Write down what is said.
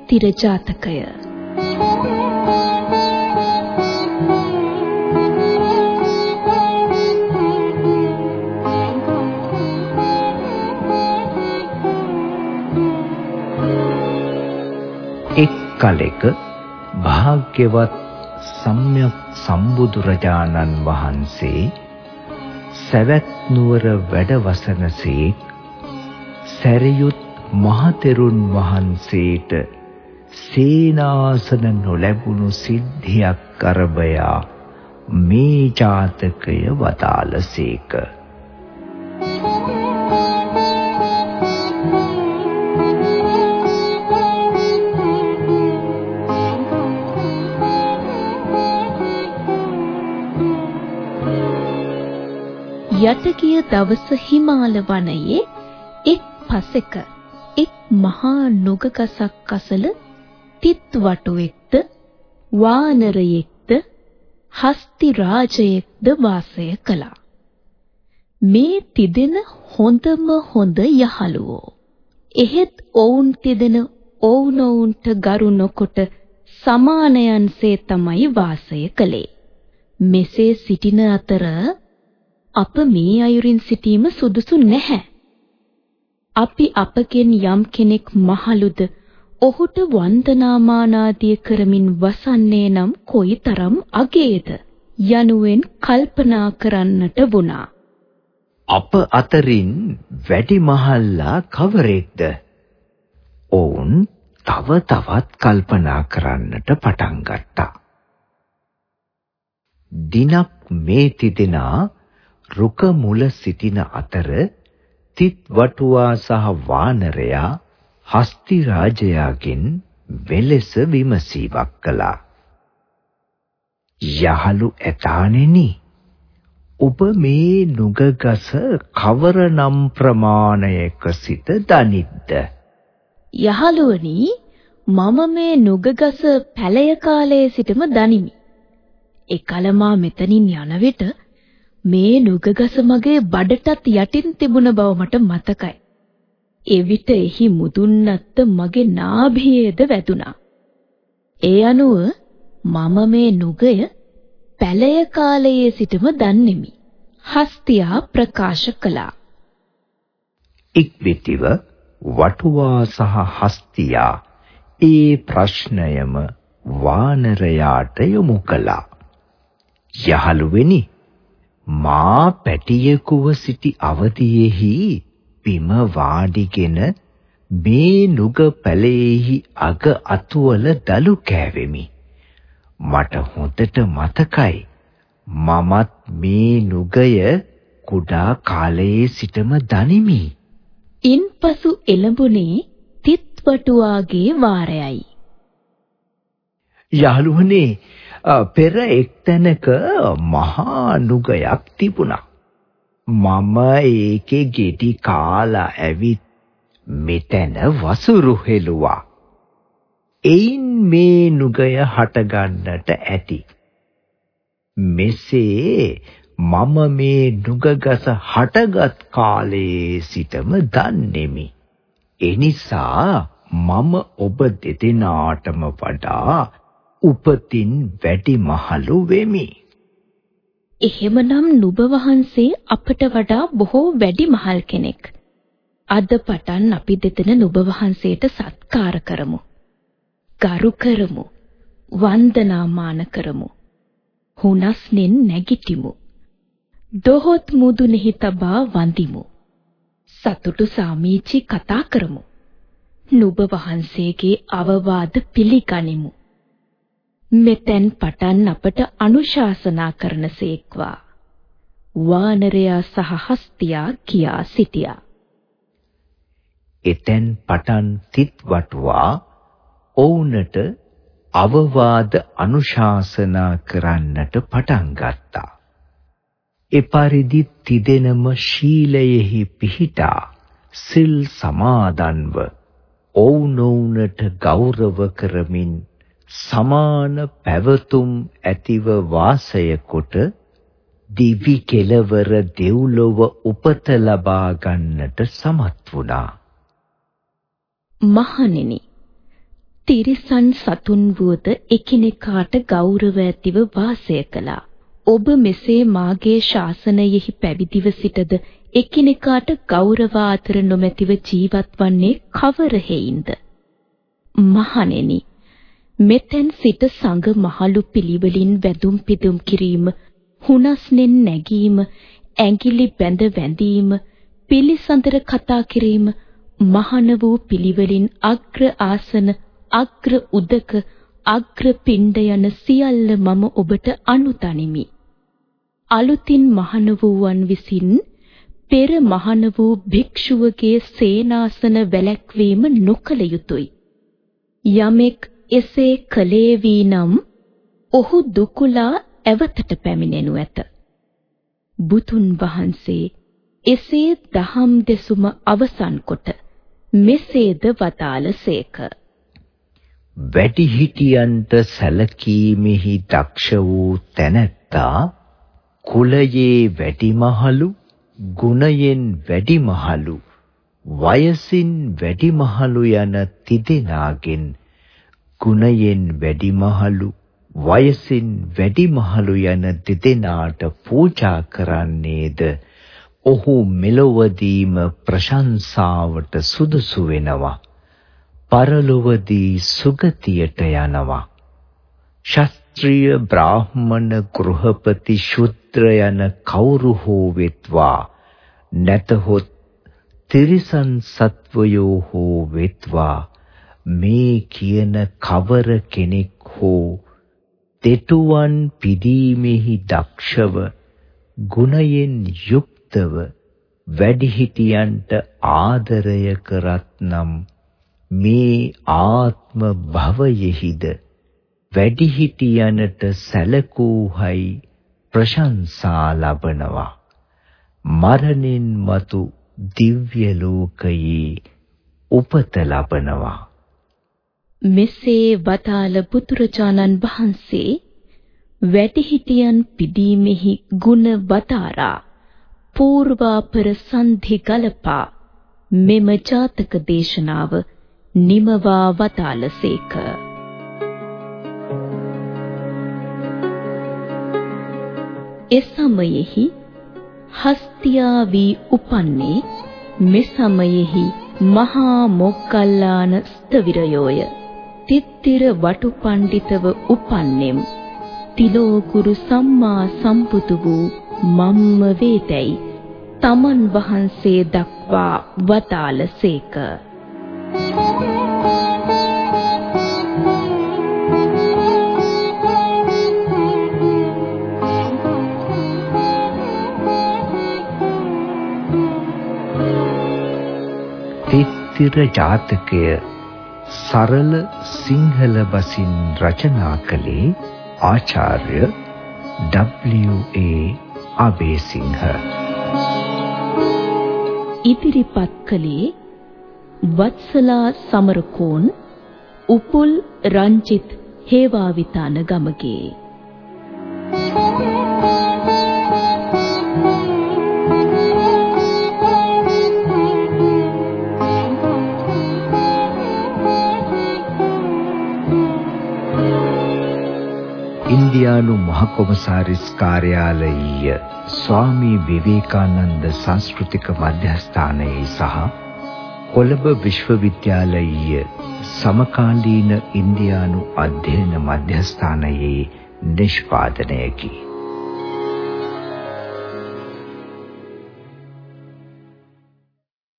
තිර ජාතකය. එක් කලෙක භාග්‍යවත් සම්්‍යක් සම්බුදුරජාණන් වහන්සේ සවැත් නුවර වැඩවසනසේ සැරියුත් මහතෙරුන් වහන්සේට සේනාසන නොලැබුණු සිද්ධියක් කරබයා මේ ජාතකය වදාළසේක. යටගිය දවස හිමාල වනයේ එක් පසෙක එක් මහා නුගගසක් අසල තිත් වටුවෙක්ද වානරයෙක්ද හස්ති රාජයෙක්ද වාසය කළා. මේ තිදෙන හොඳම හොඳ යහළුවෝ. එහෙත් ඔවුන් තිදෙන ඔවුනොවුන්ට ගරු නොකොට සමානයන්සේ තමයි වාසය කළේ. මෙසේ සිටින අතර අප මේ අයුරින් සිටීම සුදුසු නැහැ. අපි අපගෙන් යම් කෙනෙක් මහලුද ඔහුට වන්දනාමානාදිය කරමින් වසන්නේ නම් කොයිතරම් අගේද යනුවෙන් කල්පනා කරන්නට වුණා. අප අතරින් වැඩිමහල්ලා කවරෙක්ද? ඔවුන් තව තවත් කල්පනා කරන්නට පටන් ගත්තා. දිනක් මේ තිදෙනා රුක මුල සිටින අතර තිත් වටුවා සහ වානරයා හස්ති රාජයාගෙන් වෙලෙස විමසීමක් කළා. යහළු ඇතාණෙනි, ඔබ මේ නුගගස කවරනම් ප්‍රමාණයක සිට දනිද්ද? යහළුවනි, මම මේ නුගගස පැලය කාලයේ සිටම දනිමි. එකල මා මෙතනින් යන විට මේ නුගගස මගේ බඩටත් යටින් තිබුණ බව මට මතකයි. එවිට එහි මුදුන්නත්ත මගේ නාභියේද වැදුනා. ඒ අනුව මම මේ නුගය පැලය කාලයේ සිටම දන්නෙමි. හස්තියා ප්‍රකාශ කළා. ඉක්බිතිව වටුවා සහ හස්තියා ඒ ප්‍රශ්නයම වානරයාට යොමු කළා. යහළුවෙනි, මා පැටියෙකුව සිටි අවදියෙහි බිම වාඩිගෙන මේ නුග පැලෙහි අග අතුවල දලු කෑවෙමි. මට හොඳට මතකයි, මමත් මේ නුගය කුඩා කාලයේ සිටම දනිමි. ඉන්පසු එළඹුණේ තිත්වටුවාගේ වාරයයි. යහළුවනේ, පෙර එක්තැනක මහා නුගයක් තිබුණා. මම ඒකේ ගෙඩි කාලා ඇවිත් මෙතැන වසුරු හෙළුවා. එයින් මේ නුගය හටගන්නට ඇති. මෙසේ මම මේ නුගගස හටගත් කාලයේ සිටම දන්නෙමි. එනිසා මම ඔබ දෙදෙනාටම වඩා උපතින් වැඩිමහලු වෙමි. එහෙමනම් නුඹ වහන්සේ අපට වඩා බොහෝ වැඩිමහල් කෙනෙක්. අද පටන් අපි දෙදෙන නුඹ වහන්සේට සත්කාර කරමු. ගරු කරමු. වන්දනාමාන කරමු. හුනස්නෙන් නැගිටිමු. දොහොත් මුදුනෙහි තබා වඳිමු. සතුටු සාමීචි කතා කරමු. නුඹ වහන්සේගේ අවවාද පිළිගනිමු. මෙතෙන් පටන් අපට අනුශාසනා කරනසේක්වා. වානරයා සහ හස්තියා කියා සිටියා. එතෙන් පටන් තිත් වටුවා ඔවුන්ට අවවාද අනුශාසනා කරන්නට පටන් ගත්තා. එපරිදි තිදෙනම ශීලයෙහි පිහිටා සිල් සමාදන්ව ඔවුනොවුනට ගෞරව කරමින් සමාන පැවතුම් ඇතිව වාසය කොට දිවි කෙලවර දෙව්ලොව උපත ලබා ගන්නට සමත් වුණා. මහණෙනි, තිරිසන් සතුන් වූද එකිනෙකාට ගෞරව ඇතිව වාසය කළා. ඔබ මෙසේ මාගේ ශාසනයෙහි පැවිදිව සිටද එකිනෙකාට ගෞරව ආදර නොමැතිව ජීවත් වන්නේ කවර හේයින්ද? මහණෙනි, මෙතෙන් සිට සංඝ මහලු පිළිවෙලින් වැඳුම් පිදුම් කිරීම, හුනස්නෙන් නැගීම, ඇඟිලි බැඳ වැඳීම, පිළිසඳර කතා කිරීම, මහණ වූ පිළිවෙලින් අග්‍ර ආසන, අග්‍ර උදක, අග්‍ර පිණ්ඩ යන සියල්ල මම ඔබට අනුතනිමි. අලුතින් මහණ වූවන් විසින් පෙර මහණ වූ භික්ෂුවගේ සේනාසන වැළැක්වීම නොකළ යුතුය. යමෙක් එසේ කළේ වීනම් ඔහු දුකුලා ඇවතට පැමිණෙනු ඇත. බුදුන් වහන්සේ එසේ දහම් දෙසුම අවසන් කොට මෙසේද වදාළසේක. වැඩිහිටියන්ට සැලකීමෙහි දක්ෂ වූ තැනැත්තා කුලයේ වැඩිමහලු, ගුණයෙන් වැඩිමහලු, වයසින් වැඩිමහලු යන තිදෙනාගෙන් ගුණයෙන් වැඩිමහලු, වයසින් වැඩිමහලු යන දෙදෙනාට පූජා කරන්නේද ඔහු මෙලොවදීම ප්‍රශංසාවට සුදුසු වෙනවා. පරලොවදී සුගතියට යනවා. ශාස්ත්‍රීය බ්‍රාහ්මණ ගෘහපති ශුද්‍ර යන කවුරු හෝ වෙත්වා, නැතහොත් තිරිසන් සත්වයෝ හෝ වෙත්වා, මේ කියන කවර කෙනෙක් හෝ දෙටුවන් පිදීමෙහි දක්ෂව, ගුණයෙන් යුක්තව වැඩිහිටියන්ට ආදරය කරත්නම් මේ ආත්ම භවයෙහිද වැඩිහිටියනට සැලකූහයි ප්‍රශංසා ලබනවා. මරණින් මතු දිව්‍ය ලෝකයේ උපත ලබනවා. මෙසේ වදාළ බුදුරජාණන් වහන්සේ වැඩිහිටියන් පිදීමෙහි ගුණ වදාරා පූර්වාපර සංධි ගලපා මෙම ජාතක දේශනාව නිමවා වදාළසේක. එසමයෙහි හස්තියා වී උපන්නේ මෙසමයෙහි මහා මොග්ගල්ලාන ස්තවිරයෝය. තිත්තිර වටු පඬිතව උපන්නෙම් තිලෝකුරු සම්මා සම්බුදු වූ මම්ම වේදැයි තමන් වහන්සේ දක්වා වදාළසේක. තිත්තිර ජාතකය සරල සිංහල බසින් රචනා කළේ ආචාර්ය W.A. අබේසිංහ. ඉදිරිපත් කළේ වත්සලා සමරකෝන්, උපුල් රංජිත් හේවාවිතාන ගමගේ. ඉන්දියානු මහකොමසාරිස් කාර්යාලීය ස්වාමී විවේකානන්ද සංස්කෘතික මධ්‍යස්ථානයේ සහ කොළඹ විශ්වවිද්‍යාලීය සමකාලීන ඉන්දියානු අධ්‍යයන මධ්‍යස්ථානයේ නිෂ්පාදනයකි.